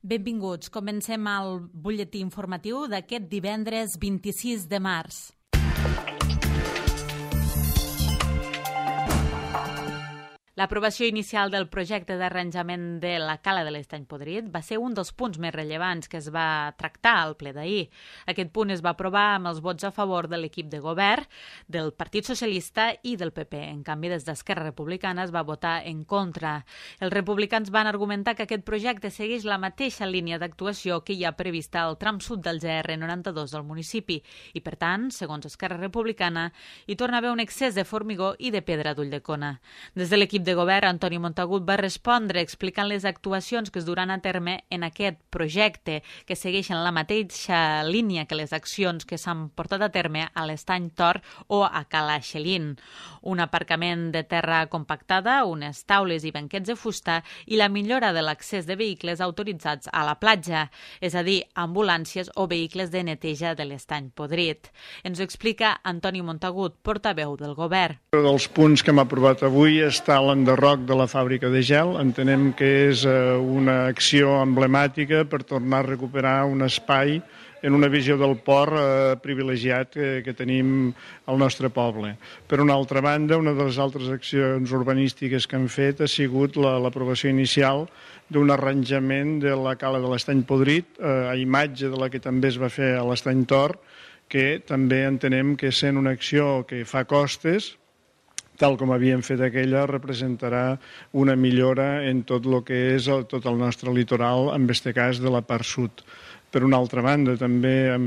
Benvinguts. Comencem el butlletí informatiu d'aquest divendres 26 de març. L'aprovació inicial del projecte d'arranjament de la Cala de l'Estany Podrit va ser un dels punts més rellevants que es va tractar al ple d'ahir. Aquest punt es va aprovar amb els vots a favor de l'equip de govern, del Partit Socialista i del PP. En canvi, des d'Esquerra Republicana es va votar en contra. Els republicans van argumentar que aquest projecte segueix la mateixa línia d'actuació que hi ha prevista al tram sud del GR92 del municipi i, per tant, segons Esquerra Republicana, hi torna a haver un excés de formigó i de pedra d'Ulldecona. Des de l'equip de govern, Antoni Montagut va respondre explicant les actuacions que es duran a terme en aquest projecte, que segueixen la mateixa línia que les accions que s'han portat a terme a l'Estany Tor o a Cala Xelin. Un aparcament de terra compactada, unes taules i banquets de fusta i la millora de l'accés de vehicles autoritzats a la platja, és a dir, ambulàncies o vehicles de neteja de l'Estany Podrit. Ens ho explica Antoni Montagut, portaveu del govern. Dels punts que hem aprovat avui està l'enderroc de la fàbrica de gel. Entenem que és una acció emblemàtica per tornar a recuperar un espai en una visió del port privilegiat que tenim al nostre poble. Per una altra banda, una de les altres accions urbanístiques que hem fet ha sigut l'aprovació inicial d'un arranjament de la Cala de l'Estany Podrit, a imatge de la que també es va fer a l'Estany Tor, que també entenem que sent una acció que fa costes, tal com havíem fet aquella, representarà una millora en tot el que és tot el nostre litoral, en aquest cas de la part sud. Per una altra banda, també hem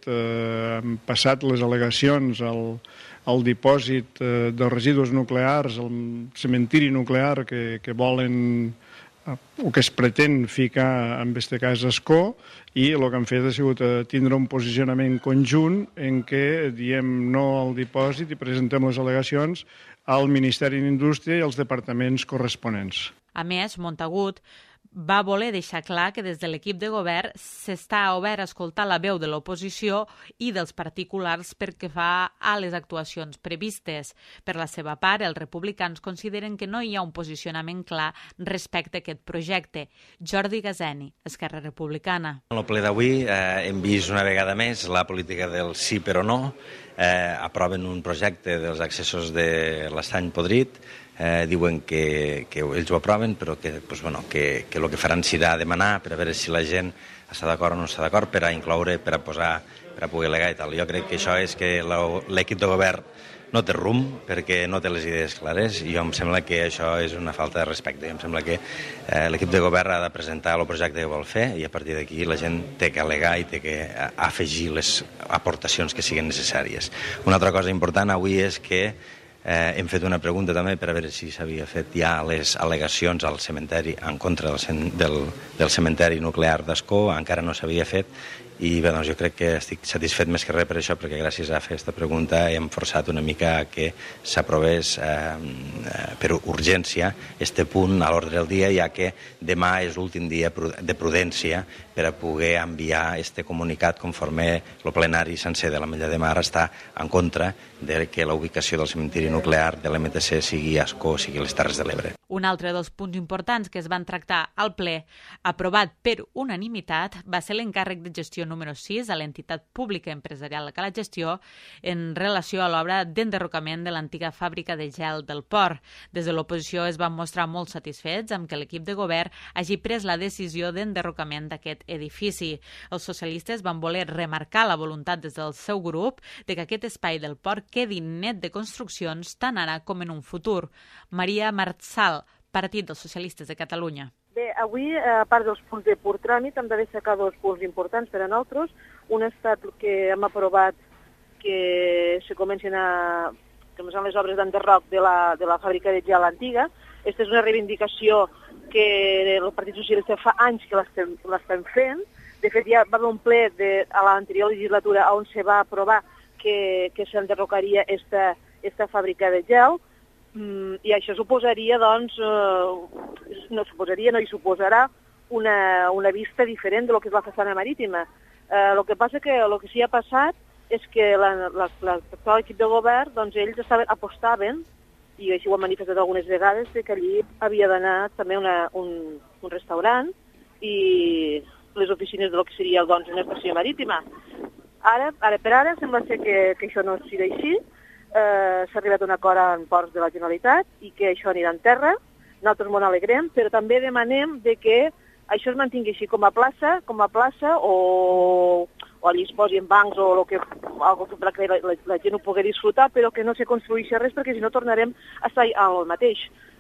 passat les al·legacions al dipòsit de residus nuclears, al cementiri nuclear que volen o que es pretén ficar, en aquest cas, Ascó, i el que hem fet ha sigut tindre un posicionament conjunt en què diem no al dipòsit i presentem les al·legacions al Ministeri d'Indústria i als departaments corresponents. A més, Montagut va voler deixar clar que des de l'equip de govern s'està obert a escoltar la veu de l'oposició i dels particulars perquè fa a les actuacions previstes. Per la seva part, els republicans consideren que no hi ha un posicionament clar respecte a aquest projecte. Jordi Gazeni, Esquerra Republicana. En el ple d'avui hem vist una vegada més la política del sí però no. Aproven un projecte dels accessos de l'Estany Podrit. Diuen que ells ho aproven, però que el que faran serà demanar per a veure si la gent està d'acord o no està d'acord per a incloure, per a posar, per a poder legar i tal. Jo crec que això és que l'equip de govern no té rumb perquè no té les idees clares i em sembla que això és una falta de respecte. Em sembla que l'equip de govern ha de presentar el projecte que vol fer i a partir d'aquí la gent té que al·legar i té que afegir les aportacions que siguin necessàries. Una altra cosa important avui és que hem fet una pregunta també per a veure si s'havia fet ja les al·legacions al cementeri en contra del cementeri nuclear d'Ascó, encara no s'havia fet i bé, doncs jo crec que estic satisfet més que res per això, perquè gràcies a fer aquesta pregunta hem forçat una mica que s'aprovés per urgència este punt a l'ordre del dia, ja que demà és l'últim dia de prudència per a poder enviar este comunicat conforme el plenari sencer de l'Ametlla de Mar està en contra de que la ubicació del cementiri nuclear de l'MTC sigui a Ascó, sigui a les Terres de l'Ebre. Un altre dels punts importants que es van tractar al ple, aprovat per unanimitat, va ser l'encàrrec de gestió número 6 a l'entitat pública empresarial que la gestió en relació a l'obra d'enderrocament de l'antiga fàbrica de gel del port. Des de l'oposició es van mostrar molt satisfets amb que l'equip de govern hagi pres la decisió d'enderrocament d'aquest edifici. Els socialistes van voler remarcar la voluntat des del seu grup de que aquest espai del port quedi net de construccions tant ara com en un futur. Maria Marçal, Partit dels Socialistes de Catalunya. Bé, avui, a part dels punts de pur tràmit, hem de destacar dos punts importants per a nosaltres. Un ha estat que hem aprovat que se comencin les obres d'enderroc de la fàbrica de gel antiga. Aquesta és una reivindicació que el Partit Socialista fa anys que l'estem fent. De fet, ja va haver un ple a l'anterior legislatura on se va aprovar que s'enderrocaria esta fàbrica de gel. I això suposaria, doncs, no hi suposarà una vista diferent de lo que és la façana marítima. El que passa que el que sí ha passat és que l'actual equip de govern, doncs ells apostaven, i així ho han manifestat algunes vegades, que allí havia d'anar també un restaurant i les oficines del que seria doncs, una estació marítima. Ara per ara sembla ser que això no serà així. S'ha arribat a un acord en ports de la Generalitat i que això anirà en terra. Nosaltres m'ho alegrem, però també demanem de que això es mantingui així com a plaça o allà es posin bancs o algo que la gent ho pugui disfrutar, però que no se construeixi res, perquè si no tornarem a estar al mateix.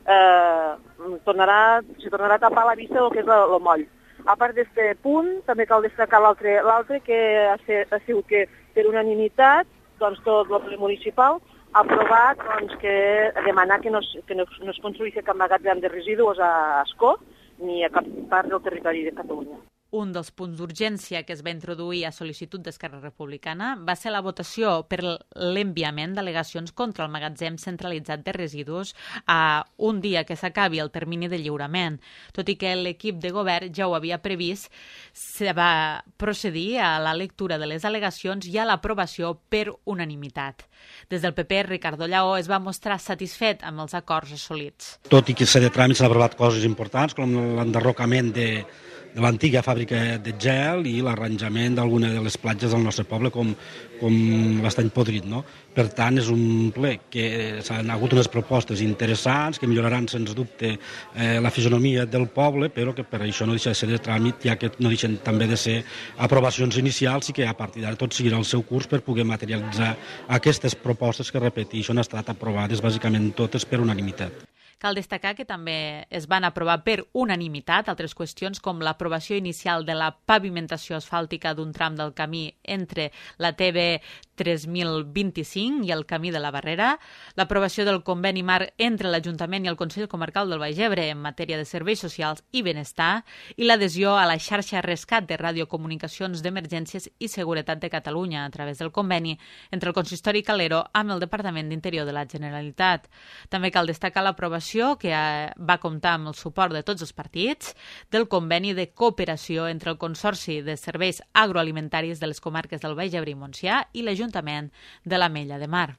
Se tornarà a tapar la vista del que és el moll. A part d'aquest punt, també cal destacar l'altre que ha sigut que per unanimitat doncs, tot el ple municipal ha aprovat que demanar que no es construeixi cap magatzem de residus a Ascó ni a cap part del territori de Catalunya. Un dels punts d'urgència que es va introduir a sol·licitud d'Esquerra Republicana va ser la votació per l'enviament d'al·legacions contra el magatzem centralitzat de residus a un dia que s'acabi el termini de lliurament. Tot i que l'equip de govern ja ho havia previst, se va procedir a la lectura de les al·legacions i a l'aprovació per unanimitat. Des del PP, Ricardo Lleó es va mostrar satisfet amb els acords assolits. Tot i que s'ha de tràmit s'han aprovat coses importants, com l'enderrocament de l'antiga fàbrica de gel i l'arranjament d'alguna de les platges del nostre poble com l'Estany Podrit. No? Per tant, és un ple que s'han hagut unes propostes interessants que milloraran, sens dubte, la fisonomia del poble, però que per això no deixa de ser de tràmit, ja que no deixen també de ser aprovacions inicials i que a partir d'ara tot seguirà el seu curs per poder materialitzar aquestes propostes que, repeteixo, han estat aprovades bàsicament totes per unanimitat. Cal destacar que també es van aprovar per unanimitat altres qüestions com l'aprovació inicial de la pavimentació asfàltica d'un tram del camí entre la TB 3025 i el camí de la Barrera, l'aprovació del conveni marc entre l'Ajuntament i el Consell Comarcal del Baix Ebre en matèria de serveis socials i benestar i l'adhesió a la xarxa rescat de radiocomunicacions d'emergències i seguretat de Catalunya a través del conveni entre el Consistori Calero amb el Departament d'Interior de la Generalitat. També cal destacar l'aprovació que va comptar amb el suport de tots els partits del conveni de cooperació entre el Consorci de Serveis Agroalimentaris de les comarques del Baix Ebre i Montsià i l'Ajuntament de l'Ametlla de Mar.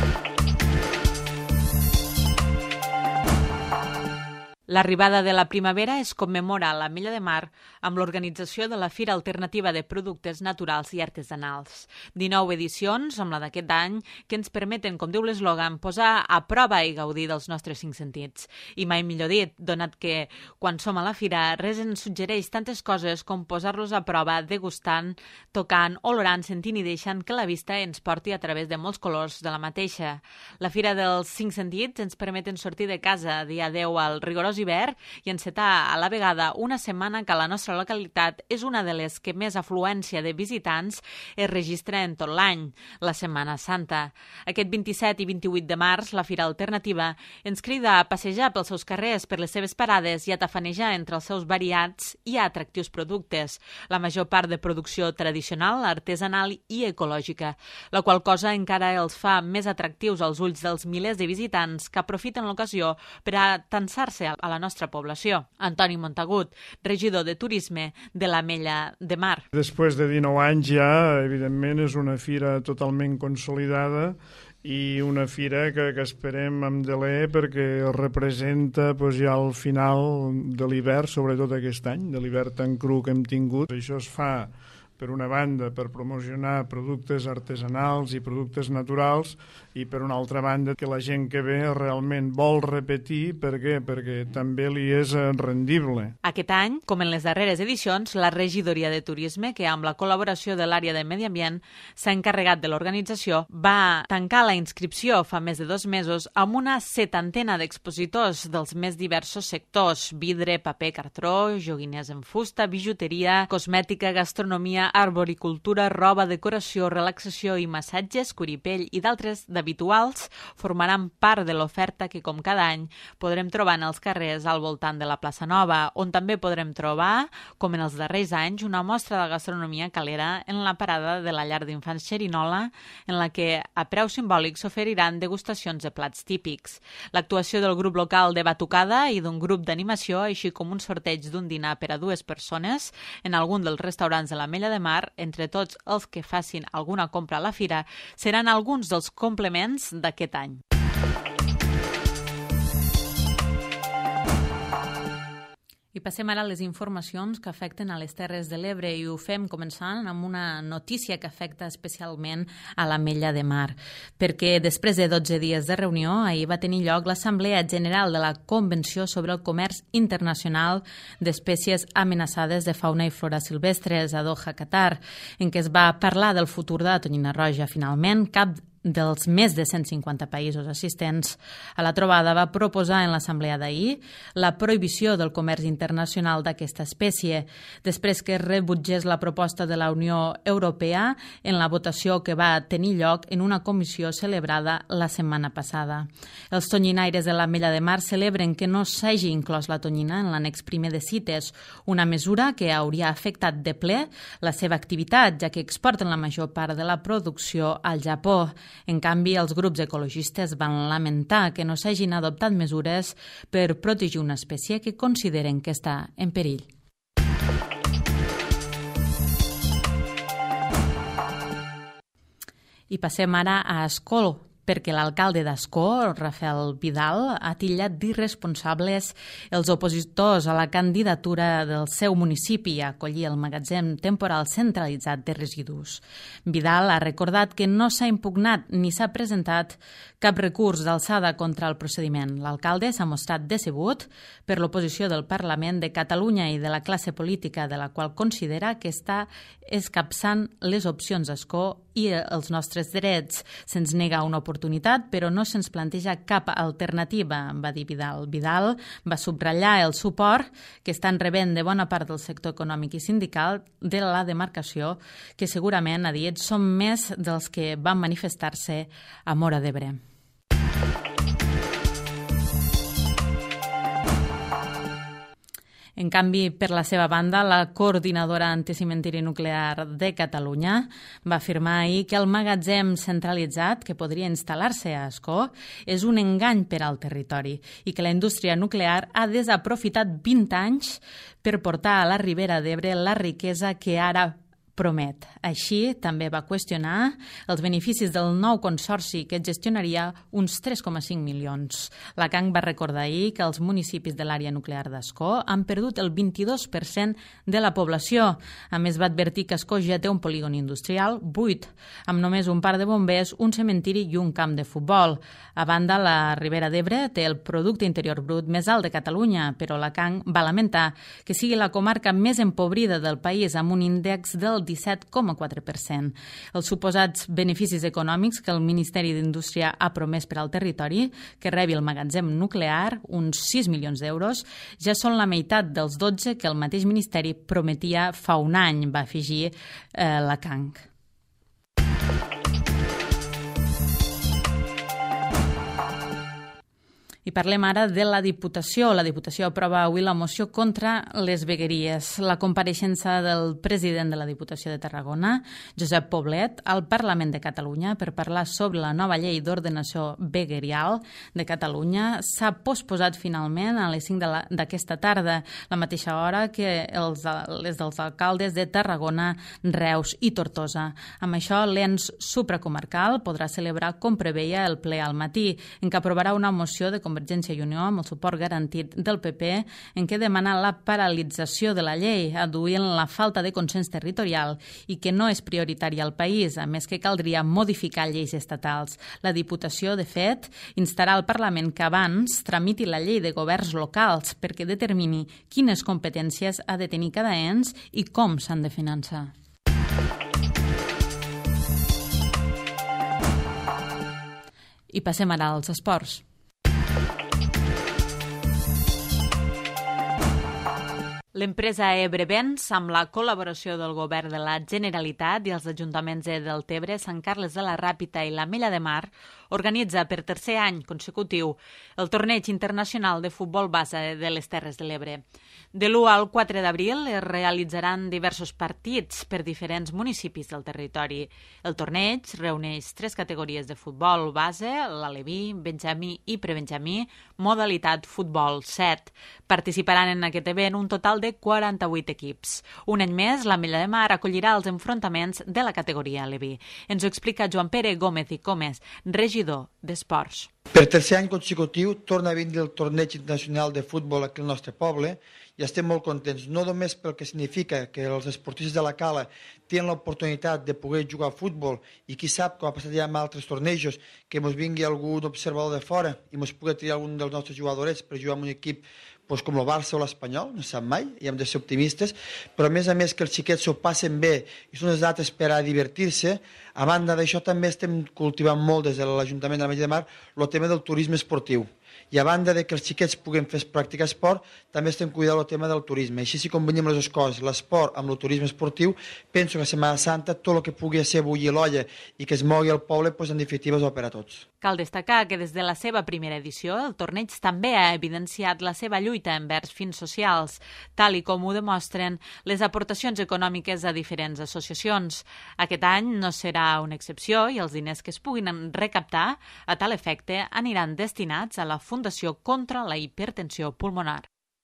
L'arribada de la primavera es commemora a l'Ametlla de Mar amb l'organització de la Fira Alternativa de Productes Naturals i Artesanals. 19 edicions, amb la d'aquest any, que ens permeten, com diu l'eslògan, posar a prova i gaudir dels nostres 5 sentits. I mai millor dit, donat que quan som a la fira res ens suggereix tantes coses com posar-los a prova degustant, tocant, olorant, sentint i deixant que la vista ens porti a través de molts colors de la mateixa. La Fira dels 5 sentits ens permeten sortir de casa dia 10 al rigorós hivern i encetar a la vegada una setmana que a la nostra localitat és una de les que més afluència de visitants es registra en tot l'any, la Setmana Santa. Aquest 27 i 28 de març, la Fira Alternativa ens crida a passejar pels seus carrers, per les seves parades i a tafanejar entre els seus variats i atractius productes, la major part de producció tradicional, artesanal i ecològica, la qual cosa encara els fa més atractius als ulls dels milers de visitants que aprofiten l'ocasió per atansar-se a la nostra població. Antoni Montagut, regidor de Turisme de l'Ametlla de Mar. Després de 19 anys ja, evidentment, és una fira totalment consolidada i una fira que esperem amb deler perquè representa ja el final de l'hivern, sobretot aquest any, de l'hivern tan cru que hem tingut. Això es fa per una banda, per promocionar productes artesanals i productes naturals i per una altra banda que la gent que ve realment vol repetir. Per què? Perquè també li és rendible. Aquest any, com en les darreres edicions, la Regidoria de Turisme, que amb la col·laboració de l'àrea de Medi Ambient s'ha encarregat de l'organització, va tancar la inscripció fa més de 2 mesos amb una 70ena d'expositors dels més diversos sectors: vidre, paper, cartró, joguines en fusta, bijuteria, cosmètica, gastronomia, arboricultura, roba, decoració, relaxació i massatges, curipell i d'altres d'habituals formaran part de l'oferta que, com cada any, podrem trobar en els carrers al voltant de la plaça Nova, on també podrem trobar, com en els darrers anys, una mostra de gastronomia calera en la parada de la llar d'infants Xerinola, en la que a preu simbòlic s'oferiran degustacions de plats típics. L'actuació del grup local de Batucada i d'un grup d'animació, així com un sorteig d'un dinar per a 2 persones en algun dels restaurants de l'Ametlla de Mar, entre tots els que facin alguna compra a la fira, seran alguns dels complements d'aquest any. I passem ara a les informacions que afecten a les Terres de l'Ebre i ho fem començant amb una notícia que afecta especialment a l'Ametlla de Mar, perquè després de 12 dies de reunió, ahir va tenir lloc l'Assemblea General de la Convenció sobre el Comerç Internacional d'Espècies Amenaçades de Fauna i Flora Silvestres a Doha, Qatar, en què es va parlar del futur de la tonyina roja. Finalment, cap dels més de 150 països assistents a la trobada va proposar en l'assemblea d'ahir la prohibició del comerç internacional d'aquesta espècie, després que rebutgés la proposta de la Unió Europea en la votació que va tenir lloc en una comissió celebrada la setmana passada. Els tonyinaires de l'Ametlla de Mar celebren que no s'hagi inclòs la tonyina en l'annex primer de CITES, una mesura que hauria afectat de ple la seva activitat, ja que exporten la major part de la producció al Japó. En canvi, els grups ecologistes van lamentar que no s'hagin adoptat mesures per protegir una espècie que consideren que està en perill. I passem ara a Ascó, perquè l'alcalde d'Ascó, Rafael Vidal, ha titllat d'irresponsables els opositors a la candidatura del seu municipi a acollir el magatzem temporal centralitzat de residus. Vidal ha recordat que no s'ha impugnat ni s'ha presentat cap recurs d'alçada contra el procediment. L'alcalde s'ha mostrat decebut per l'oposició del Parlament de Catalunya i de la classe política, de la qual considera que està escapçant les opcions d'Ascó i els nostres drets. Se'ns nega una oportunitat, però no se'ns planteja cap alternativa, va dir Vidal. Vidal va subratllar el suport que estan rebent de bona part del sector econòmic i sindical de la demarcació, que segurament, ha dit, són més dels que van manifestar-se a Móra d'Ebre. En canvi, per la seva banda, la coordinadora anticimentiri nuclear de Catalunya va afirmar ahir que el magatzem centralitzat que podria instal·lar-se a Ascó és un engany per al territori i que la indústria nuclear ha desaprofitat 20 anys per portar a la Ribera d'Ebre la riquesa que ara promet. Així, també va qüestionar els beneficis del nou consorci que gestionaria uns 3,5 milions. La CANC va recordar ahir que els municipis de l'àrea nuclear d'Ascó han perdut el 22% de la població. A més, va advertir que Ascó ja té un polígon industrial buit, amb només un parc de bombers, un cementiri i un camp de futbol. A banda, la Ribera d'Ebre té el producte interior brut més alt de Catalunya, però la CANC va lamentar que sigui la comarca més empobrida del país, amb un índex del 17,4%. Els suposats beneficis econòmics que el Ministeri d'Indústria ha promès per al territori, que rebi el magatzem nuclear, uns 6 milions d'euros, ja són la meitat dels 12 que el mateix Ministeri prometia fa un any, va afegir la CANC. I parlem ara de la Diputació. La Diputació aprova avui la moció contra les vegueries. La compareixença del president de la Diputació de Tarragona, Josep Poblet, al Parlament de Catalunya per parlar sobre la nova llei d'ordenació veguerial de Catalunya s'ha posposat finalment a les 5 d'aquesta tarda, la mateixa hora que les dels alcaldes de Tarragona, Reus i Tortosa. Amb això, l'ens supracomarcal podrà celebrar com preveia el ple al matí, en què aprovarà una moció de Convergència i Unió amb el suport garantit del PP en què demana la paralització de la llei, adduint la falta de consens territorial i que no és prioritària al país, a més que caldria modificar lleis estatals. La Diputació, de fet, instarà al Parlament que abans tramiti la llei de governs locals perquè determini quines competències ha de tenir cada ens i com s'han de finançar. I passem ara als esports. L'empresa Ebrevents, amb la col·laboració del Govern de la Generalitat i els ajuntaments de Deltebre, Sant Carles de la Ràpita i l'Ametlla de Mar, organitza per tercer any consecutiu el torneig internacional de futbol base de les Terres de l'Ebre. De l'1 al 4 d'abril es realitzaran diversos partits per diferents municipis del territori. El torneig reuneix 3 categories de futbol base, l'aleví, benjamí i prebenjamí, modalitat futbol 7. Participaran en aquest event un total de 48 equips. Un any més, l'Ametlla de Mar acollirà els enfrontaments de la categoria aleví. Ens ho explica Joan Pere Gómez i Comes, regidor regidor d'Esports. Per tercer any consecutiu torna a vindre el torneig internacional de futbol aquí al nostre poble i estem molt contents, no només pel que significa que els esportistes de la Cala tenen l'oportunitat de poder jugar a futbol i qui sap, com ha passat ja amb altres tornejos, que ens vingui algun observador de fora i ens pugui triar algun dels nostres jugadors per jugar en un equip com el Barça o l'Espanyol, no sap mai, i hem de ser optimistes, però a més que els xiquets s'ho passen bé i són les dates per a divertir-se. A banda d'això també estem cultivant molt des de l'Ajuntament de l'Ametlla de Mar el tema del turisme esportiu. I a banda de que els xiquets puguen practicar esport, també estem cuidant el tema del turisme. Així, si combinem les dues coses, l'esport amb el turisme esportiu, penso que a Setmana Santa tot el que pugui ser bullir l'olla i que es mogui al poble, en definitiva és bo per a tots. Cal destacar que des de la seva primera edició, el torneig també ha evidenciat la seva lluita envers fins socials, tal i com ho demostren les aportacions econòmiques a diferents associacions. Aquest any no serà una excepció i els diners que es puguin recaptar a tal efecte aniran destinats a la Fundació contra la Hipertensió Pulmonar.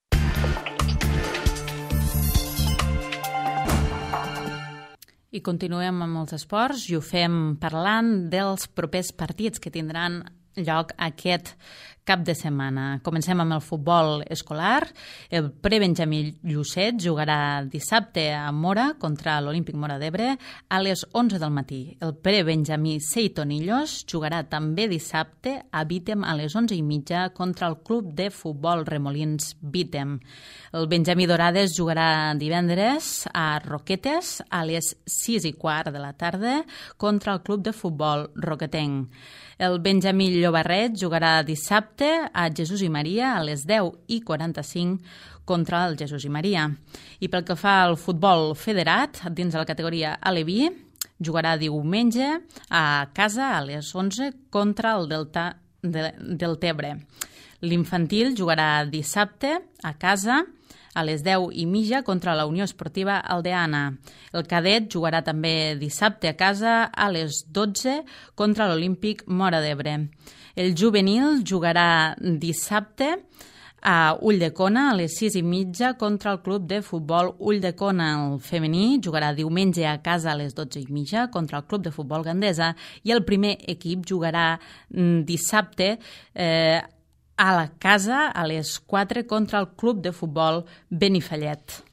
I continuem amb els esports i ho fem parlant dels propers partits que tindran lloc aquest cap de setmana. Comencem amb el futbol escolar. El prebenjamí Llucet jugarà dissabte a Mora contra l'Olímpic Móra d'Ebre a les 11 del matí. El prebenjamí Seitonillos jugarà també dissabte a Vítem a les 11:30 contra el club de futbol Remolins Vítem. El benjamí Dorades jugarà divendres a Roquetes a les 6:15 de la tarda contra el club de futbol Roquetenc. El benjamí Llobarret jugarà dissabte a Jesús i Maria a les 10:45 contra el Jesús i Maria. I pel que fa al futbol federat, dins de la categoria Aleví, jugarà diumenge a casa a les 11 contra el del Tebre. L'infantil jugarà dissabte a casa a les 10:30 contra la Unió Esportiva Aldeana. El cadet jugarà també dissabte a casa a les 12 contra l'Olímpic Móra d'Ebre. El juvenil jugarà dissabte a Ulldecona a les 6:30 contra el club de futbol Ulldecona. El femení jugarà diumenge a casa a les 12:30 contra el club de futbol Gandesa i el primer equip jugarà dissabte a la casa a les 4 contra el club de futbol Benifallet.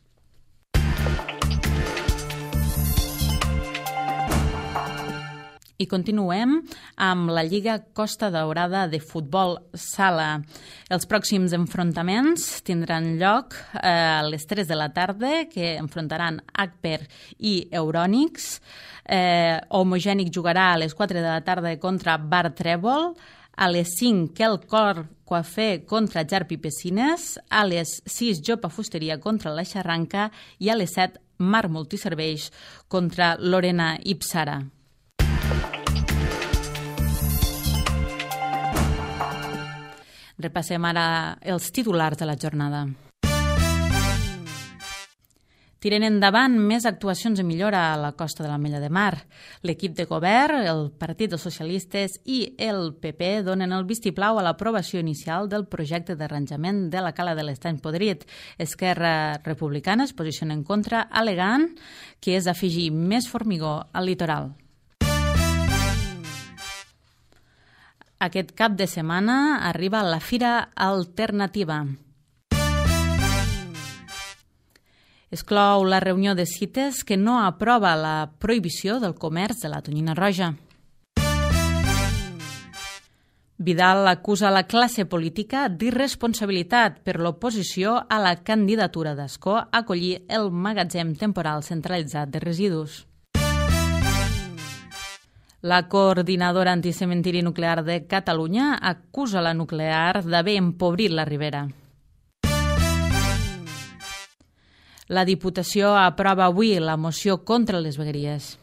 I continuem amb la Lliga Costa Daurada de Futbol Sala. Els pròxims enfrontaments tindran lloc a les 3 de la tarda, que enfrontaran Agper i Eurònics. Homogènic jugarà a les 4 de la tarda contra Bar Trèvol. A les 5, Quelcor Coafé contra Jarp i Pessines, a les 6, Jopa Fusteria contra la Xarranca i a les 7, Mar Multiserveis contra Lorena Ipsara. Repassem ara els titulars de la jornada. Tiren endavant més actuacions de millora a la costa de l'Ametlla de Mar. L'equip de govern, el Partit dels Socialistes i el PP donen el vistiplau a l'aprovació inicial del projecte d'arranjament de la cala de l'Estany Podrit. Esquerra Republicana es posiciona en contra, al·legant que és afegir més formigó al litoral. Aquest cap de setmana arriba la Fira Alternativa. Exclou la reunió de cites que no aprova la prohibició del comerç de la tonyina roja. Vidal acusa la classe política d'irresponsabilitat per l'oposició a la candidatura d'Escó a acollir el magatzem temporal centralitzat de residus. La coordinadora anticementiri nuclear de Catalunya acusa la nuclear d'haver empobrit la Ribera. La Diputació aprova avui la moció contra les vegueries.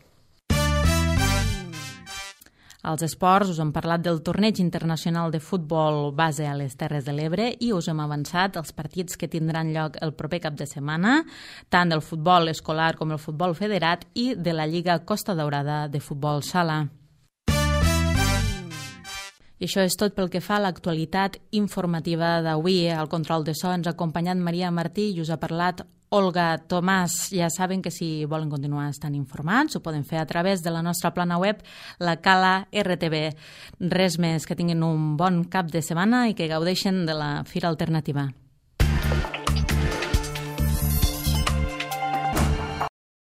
Als esports us hem parlat del torneig internacional de futbol base a les Terres de l'Ebre i us hem avançat els partits que tindran lloc el proper cap de setmana, tant del futbol escolar com el futbol federat i de la Lliga Costa Daurada de Futbol Sala. I això és tot pel que fa a l'actualitat informativa d'avui. Al control de so ens ha acompanyat Maria Martí i us ha parlat Olga Tomàs. Ja saben que si volen continuar estant informats ho poden fer a través de la nostra plana web, la Cala RTV. Res més, que tinguin un bon cap de setmana i que gaudeixen de la Fira Alternativa.